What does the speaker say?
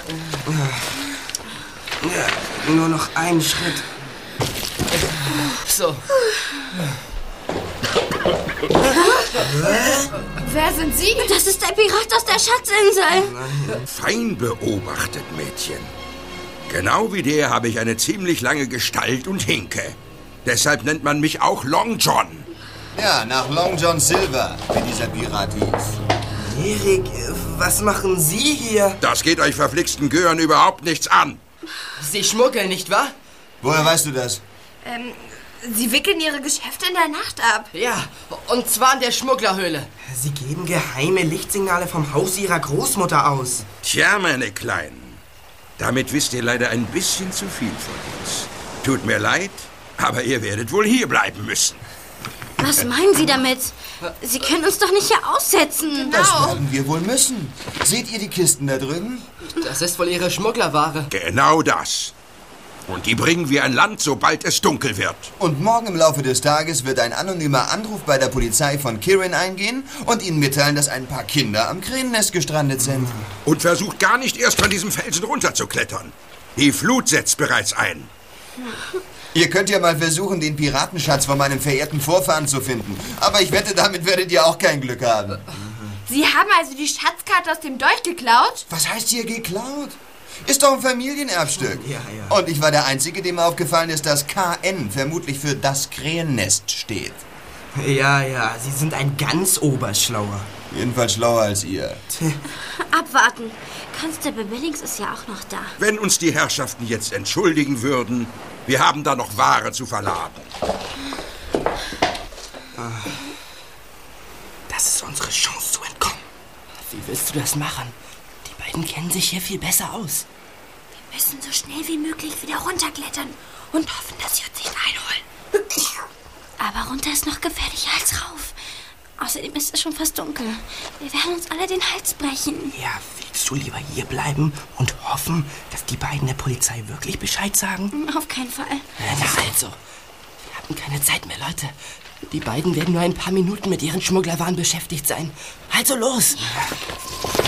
Ja, nur noch einen Schritt. So. Wer sind Sie? Das ist der Pirat aus der Schatzinsel. Fein beobachtet, Mädchen. Genau wie der habe ich eine ziemlich lange Gestalt und Hinke. Deshalb nennt man mich auch Long John. Ja, nach Long John Silver, wie dieser Pirat hieß. Erik, was machen Sie hier? Das geht euch verflixten Gören überhaupt nichts an. Sie schmuggeln, nicht wahr? Woher weißt du das? Sie wickeln Ihre Geschäfte in der Nacht ab. Ja, und zwar in der Schmugglerhöhle. Sie geben geheime Lichtsignale vom Haus Ihrer Großmutter aus. Tja, meine Kleinen. Damit wisst ihr leider ein bisschen zu viel von uns. Tut mir leid, aber ihr werdet wohl hier bleiben müssen. Was meinen Sie damit? Sie können uns doch nicht hier aussetzen. Das werden wir wohl müssen. Seht ihr die Kisten da drüben? Das ist wohl Ihre Schmugglerware. Genau das. Und die bringen wir an Land, sobald es dunkel wird. Und morgen im Laufe des Tages wird ein anonymer Anruf bei der Polizei von Kirin eingehen und ihnen mitteilen, dass ein paar Kinder am Krähennest gestrandet sind. Und versucht gar nicht erst von diesem Felsen runterzuklettern. Die Flut setzt bereits ein. Ihr könnt ja mal versuchen, den Piratenschatz von meinem verehrten Vorfahren zu finden. Aber ich wette, damit werdet ihr auch kein Glück haben. Sie haben also die Schatzkarte aus dem Dolch geklaut? Was heißt hier geklaut? Ist doch ein Familienerbstück. Ja. Und ich war der Einzige, dem aufgefallen ist, dass KN vermutlich für das Krähennest steht. Ja, Sie sind ein ganz Oberschlauer. Jedenfalls schlauer als ihr. Abwarten. Constable Billings ist ja auch noch da. Wenn uns die Herrschaften jetzt entschuldigen würden, wir haben da noch Ware zu verladen. Das ist unsere Chance zu entkommen. Wie willst du das machen? Die beiden kennen sich hier viel besser aus. Wir müssen so schnell wie möglich wieder runterklettern und hoffen, dass sie uns nicht einholen. Aber runter ist noch gefährlicher als rauf. Außerdem ist es schon fast dunkel. Wir werden uns alle den Hals brechen. Ja, willst du lieber hier bleiben und hoffen, dass die beiden der Polizei wirklich Bescheid sagen? Auf keinen Fall. Na also, wir haben keine Zeit mehr, Leute. Die beiden werden nur ein paar Minuten mit ihren Schmugglerwaren beschäftigt sein. Also los! Ja.